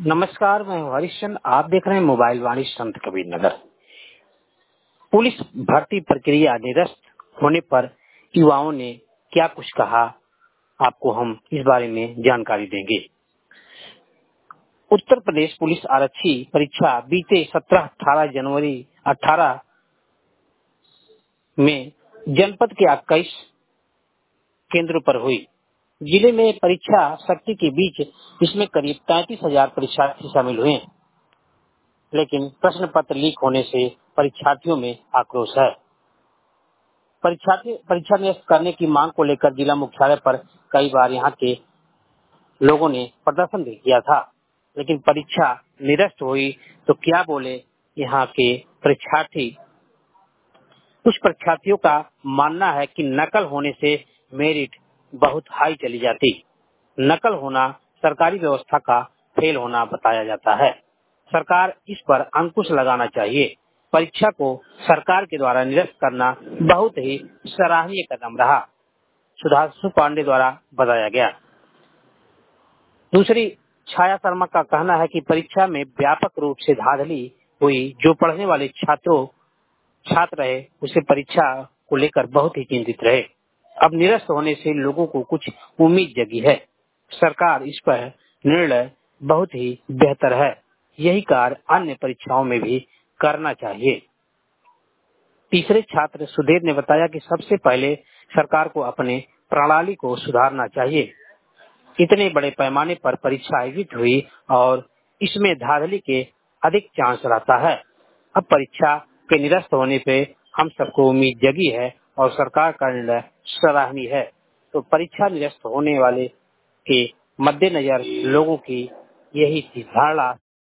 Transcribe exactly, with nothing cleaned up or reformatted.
नमस्कार, मैं हूं हरिश्चंद्र। आप देख रहे हैं मोबाइल वाणी संत कबीर नगर। पुलिस भर्ती प्रक्रिया निरस्त होने पर युवाओं ने क्या कुछ कहा, आपको हम इस बारे में जानकारी देंगे। उत्तर प्रदेश पुलिस आरक्षी परीक्षा बीते सत्रह अठारह जनवरी अठारह में जनपद के इक्कीस केंद्रों पर हुई। जिले में परीक्षा शक्ति के बीच इसमें करीब तैंतीस हजार परीक्षार्थी शामिल हुए, लेकिन प्रश्न पत्र लीक होने से परीक्षार्थियों में आक्रोश है। परीक्षार्थी परीक्षा निरस्त करने की मांग को लेकर जिला मुख्यालय पर कई बार यहां के लोगों ने प्रदर्शन भी किया था, लेकिन परीक्षा निरस्त हुई तो क्या बोले यहां के परीक्षार्थी। कुछ परीक्षार्थियों का मानना है कि नकल होने से मेरिट बहुत हाई चली जाती। नकल होना सरकारी व्यवस्था का फेल होना बताया जाता है। सरकार इस पर अंकुश लगाना चाहिए। परीक्षा को सरकार के द्वारा निरस्त करना बहुत ही सराहनीय कदम रहा, सुधांशु पांडे द्वारा बताया गया। दूसरी, छाया शर्मा का कहना है कि परीक्षा में व्यापक रूप से धांधली हुई। जो पढ़ने वाले छात्रों छात्र रहे उसे परीक्षा को लेकर बहुत ही चिंतित रहे। अब निरस्त होने से लोगों को कुछ उम्मीद जगी है। सरकार इस पर निर्णय बहुत ही बेहतर है। यही कार्य अन्य परीक्षाओं में भी करना चाहिए। तीसरे छात्र सुधीर ने बताया कि सबसे पहले सरकार को अपने प्रणाली को सुधारना चाहिए। इतने बड़े पैमाने पर परीक्षा आयोजित हुई और इसमें धांधली के अधिक चांस रहता है। अब परीक्षा के निरस्त होने पे हम सबको उम्मीद जगी है और सरकार का निर्णय सराहनीय है। तो परीक्षा निरस्त होने वाले के मद्देनजर लोगों की यही थी धारणा।